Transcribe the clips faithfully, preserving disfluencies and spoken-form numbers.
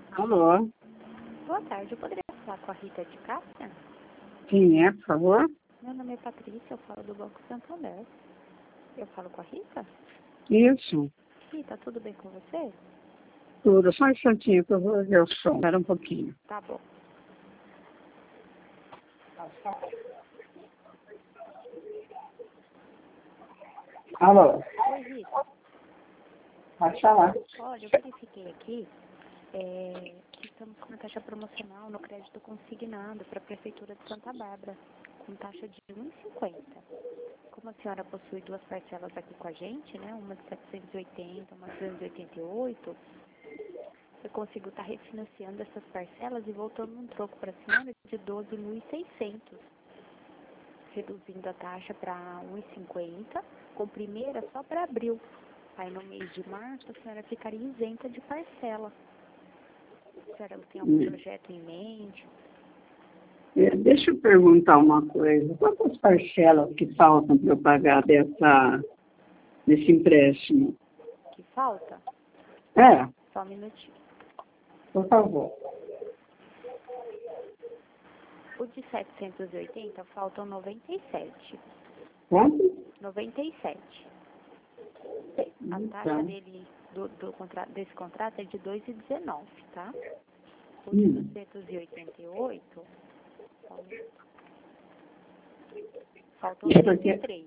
Alô? Boa tarde, eu poderia falar com a Rita de Cássia? Quem é, por favor? Meu nome é Patrícia, eu falo do Banco Santander. Eu falo com a Rita? Isso. Rita, tudo bem com você? Tudo. Só um instantinho que eu vou ver o som. Espera um pouquinho. Tá bom. Alô? Oi, Rita. Pode falar. Olha, eu verifiquei aqui é, que estamos com uma taxa promocional no crédito consignado para a Prefeitura de Santa Bárbara, com taxa de um vírgula cinquenta. Como a senhora possui duas parcelas aqui com a gente, né? Uma de setecentos e oitenta, uma de duzentos e oitenta e oito, eu consigo estar refinanciando essas parcelas e voltando um troco para a senhora de doze mil e seiscentos, reduzindo a taxa para um vírgula cinquenta, com primeira só para abril. Aí no mês de março a senhora ficaria isenta de parcela. A senhora tem algum projeto em mente? É, deixa eu perguntar uma coisa. Quantas parcelas que faltam para eu pagar dessa, desse empréstimo? Que falta? É, Só um minutinho. por favor. O de setecentos e oitenta faltam noventa e sete. Quanto? noventa e sete. A taxa Então, dele, do, do contra, desse contrato é de dois vírgula dezenove, tá? O de hum. duzentos e oitenta e oito, faltam É cento porque e três.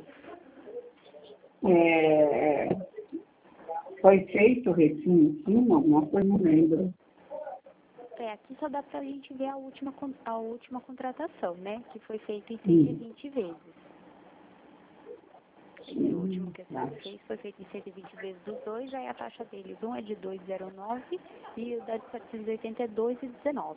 é, foi feito refino em cima, alguma coisa, não lembro. É, aqui só dá pra gente ver a última, con- a última contratação, né? Que foi feita em cento e Hum. vinte vezes. Esse Hum, último que a senhora tá. fez foi feito em cento e vinte vezes dos dois, aí a taxa deles, um é de dois vírgula zero nove e o da de setecentos e oitenta é dois vírgula dezenove.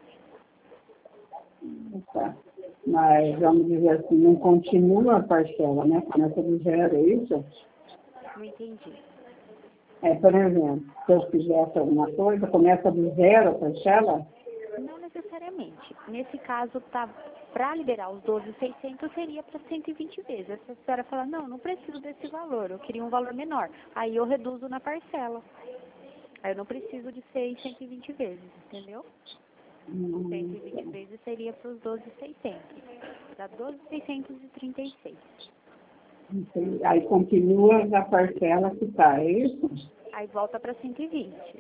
Tá. Mas, vamos dizer assim, não continua a parcela, né? Começa do zero, é isso? Não entendi. É, por exemplo, se eu fizesse alguma coisa, começa do zero a parcela? Não necessariamente. Nesse caso, tá, para liberar os doze mil e seiscentos seria para cento e vinte vezes. Se a senhora falar, não, não preciso desse valor, eu queria um valor menor. Aí eu reduzo na parcela. Aí eu não preciso de ser em cento e vinte vezes, entendeu? Hum, cento e vinte vezes seria para os doze mil e seiscentos. Dá doze mil seiscentos e trinta e seis. entendi. Aí continua na parcela que está, é isso? Aí volta para cento e vinte.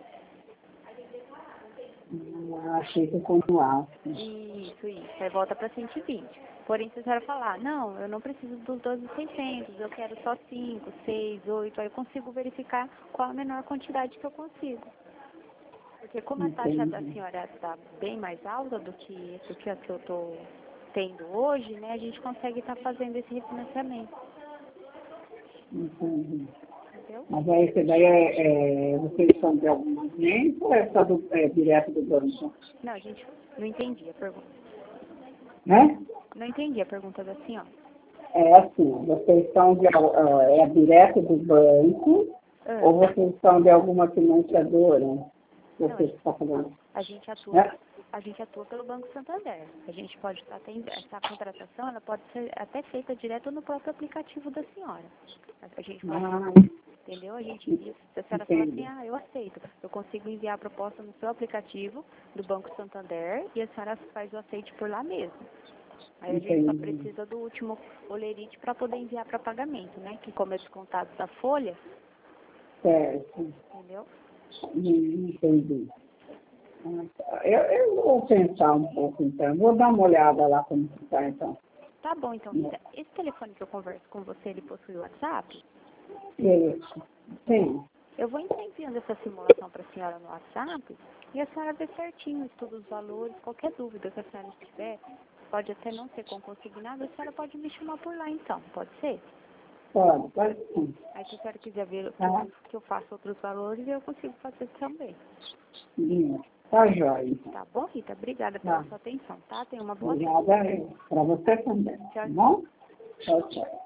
Hum, achei que continuasse. Isso, isso. Aí volta para cento e vinte. Porém, se a senhora falar, não, eu não preciso dos doze mil e seiscentos, eu quero só cinco, seis, oito, aí eu consigo verificar qual a menor quantidade que eu consigo. Porque como a taxa da Entendi. senhora está bem mais alta do que, do que a que eu estou tendo hoje, né, a gente consegue estar fazendo esse refinanciamento, Entendi. entendeu? Mas aí, esse daí é, é, vocês são de algum agente ou é só do, é, direto do banco? Não, a gente não entendi a pergunta. Né? Não entendi a pergunta da senhora. É assim, vocês são de, ah, é direto do banco Ah, ou vocês são de alguma financiadora? não, a Você gente, está falando? a gente atua Né? A gente atua pelo Banco Santander. A gente pode até, essa contratação, ela pode ser até feita direto no próprio aplicativo da senhora. A gente pode, Ah, entendeu? A gente envia, se a senhora falar assim, entendi. ah, eu aceito, eu consigo enviar a proposta no seu aplicativo do Banco Santander e a senhora faz o aceite por lá mesmo. Aí a gente só Entendi. precisa do último olerite para poder enviar para pagamento, né? Que como é descontado da folha, Certo. entendeu? Hum, Entendi. Ah, tá. Eu, eu vou pensar um pouco, então. Vou dar uma olhada lá como está, então. Tá bom, então, Rita. Esse telefone que eu converso com você, ele possui WhatsApp? Isso. Sim. Eu vou então enviando essa simulação para a senhora no WhatsApp e a senhora vê certinho, estuda os valores, qualquer dúvida que a senhora tiver, pode até não ser com consignado, a senhora pode me chamar por lá então, pode ser? Pode, pode sim. Aí se a senhora quiser ver que Tá? eu, que eu faço outros valores, eu consigo fazer também. Sim. Tá jóia, então. Tá bom, Rita? Obrigada pela Tá. sua atenção, tá? Tenha uma boa tarde. Obrigada para você também. Tá Tchau, tchau. bom? Tchau, tchau.